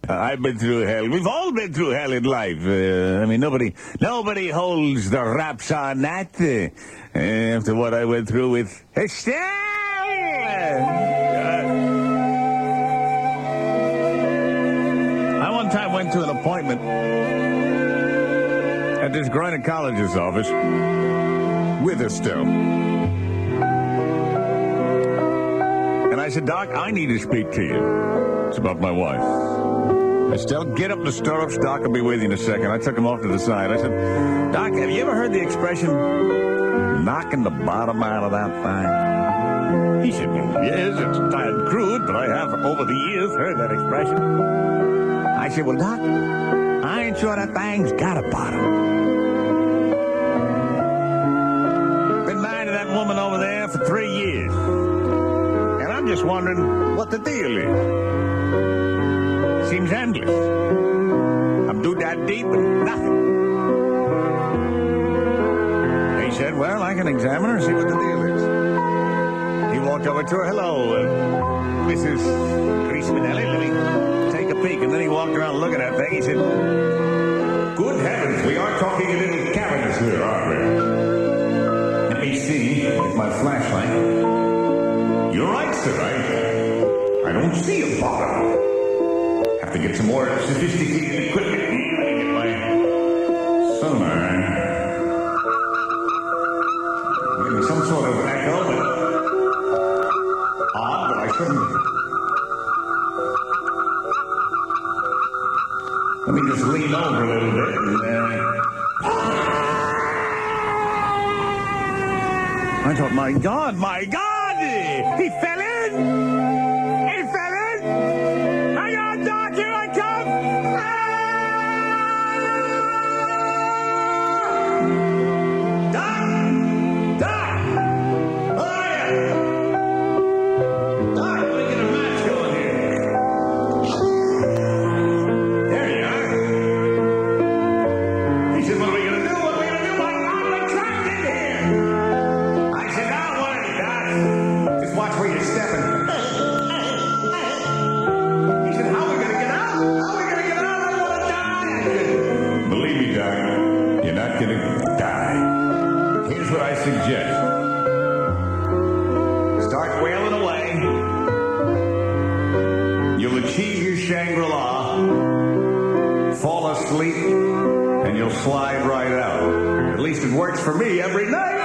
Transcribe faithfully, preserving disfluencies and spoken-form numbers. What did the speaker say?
I've been through hell. We've all been through hell in life. Uh, I mean, nobody nobody holds the raps on that uh, after what I went through with Estelle. Uh, I one time went to an appointment at this gynecologist's office with Estelle. And I said, Doc, I need to speak to you. It's about my wife. Estelle, get up in the stirrups. Doc will be with you in a second. I took him off to the side. I said, Doc, have you ever heard the expression, knocking the bottom out of that thing? He said, yes, it's kind of crude, but I have, over the years, heard that expression. I said, well, Doc, I ain't sure that thing's got a bottom. Been married to that woman over there for three years. And I'm just wondering what the deal is. Seems endless. I'm due that deep and nothing. He said, well, I can examine her and see what the deal is. He walked over to her. Hello, uh, Missus Grace Minelli. Let me take a peek. And then he walked around looking at that thing. He said, good heavens, we are talking in little cabinets here, aren't we? Let me see with my flashlight. You're right, sir. I, I don't see a bottom. Have to get some more sophisticated equipment. I can get my sonar. Maybe some sort of echo, but odd, but I couldn't. Let me just lean over a little bit and uh... I thought, my God, my God! He fell in! He fell in! Hang on, Doc, here I come! Ah! Doc! Doc! Who are you? Doc, let me get a match going here. There you are. He said, what are we going to do? What are we going to do? I'm, I'm trapped in here. I said, don't worry, Doc. Just watch where you're stepping. He said, how are we going to get out? How are we going to get out? I want to die. Believe me, Doc, you're not going to die. Here's what I suggest. Start wailing away. You'll achieve your Shangri-La, fall asleep, and you'll slide right out. At least it works for me every night.